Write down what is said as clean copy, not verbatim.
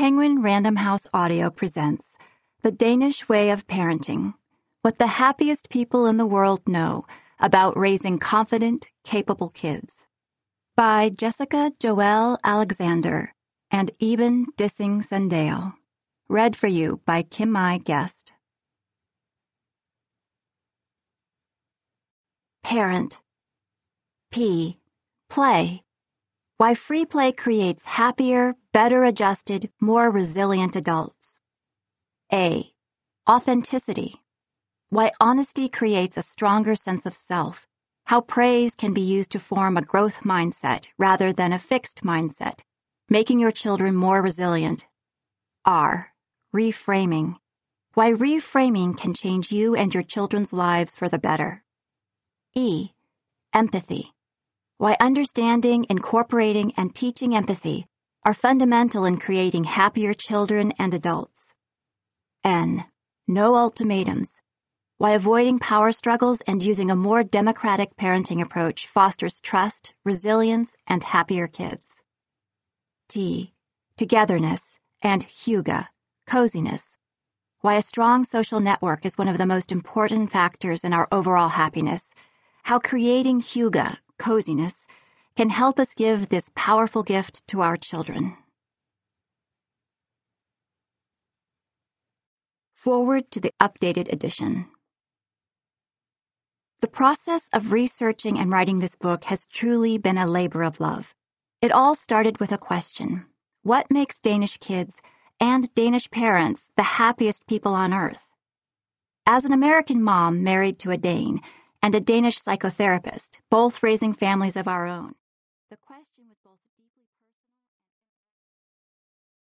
Penguin Random House Audio presents The Danish Way of Parenting, What the Happiest People in the World Know About Raising Confident, Capable Kids, by Jessica Joelle Alexander and Eben Dissing Sandale. Read for you by Kim Mai Guest. Parent. P. Play. Why free play creates happier, better adjusted, more resilient adults. A. Authenticity. Why honesty creates a stronger sense of self. How praise can be used to form a growth mindset rather than a fixed mindset, making your children more resilient. R. Reframing. Why reframing can change you and your children's lives for the better. E. Empathy. Why understanding, incorporating, and teaching empathy are fundamental in creating happier children and adults. N. No ultimatums. Why avoiding power struggles and using a more democratic parenting approach fosters trust, resilience, and happier kids. T. Togetherness and hygge, coziness. Why a strong social network is one of the most important factors in our overall happiness. How creating hygge, coziness, can help us give this powerful gift to our children. Forward to the updated edition. The process of researching and writing this book has truly been a labor of love. It all started with a question: what makes Danish kids and Danish parents the happiest people on earth? As an American mom married to a Dane, and a Danish psychotherapist, both raising families of our own, the question